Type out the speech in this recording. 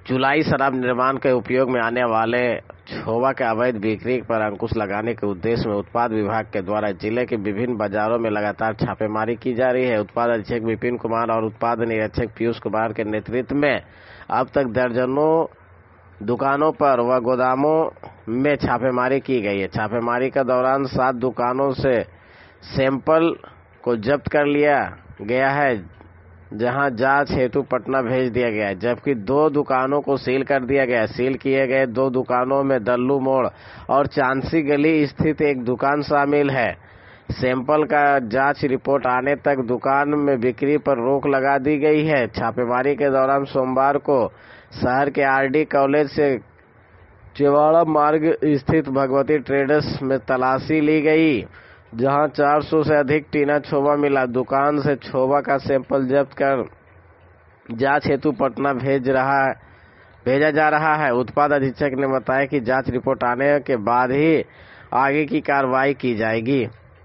जुलाई शराब निर्माण के उपयोग में आने वाले छोवा के अवैध बिक्री पर अंकुश लगाने के उद्देश्य में उत्पाद विभाग के द्वारा जिले के विभिन्न बाजारों में लगातार छापेमारी की जा रही है। उत्पाद अधीक्षक विपिन कुमार और उत्पाद निरीक्षक पीयूष कुमार के नेतृत्व में अब तक दर्जनों दुकानों पर व गोदामों में छापेमारी की गई है। छापेमारी के दौरान 7 दुकानों से सैंपल को जब्त कर लिया गया है, जहां जांच हेतु पटना भेज दिया गया है, जबकि 2 दुकानों को सील कर दिया गया है। सील किए गए 2 दुकानों में दल्लू मोड़ और चांसी गली स्थित एक दुकान शामिल है। सैंपल का जांच रिपोर्ट आने तक दुकान में बिक्री पर रोक लगा दी गई है। छापेमारी के दौरान सोमवार को शहर के आरडी कॉलेज से चिवाड़ा मार्ग स्थित भगवती ट्रेडर्स में तलाशी ली गई, जहां 400 से अधिक टीना छोवा मिला। दुकान से छोवा का सैंपल जब्त कर जांच हेतु पटना भेजा जा रहा है। उत्पाद अधीक्षक ने बताया कि जांच रिपोर्ट आने के बाद ही आगे की कार्रवाई की जाएगी।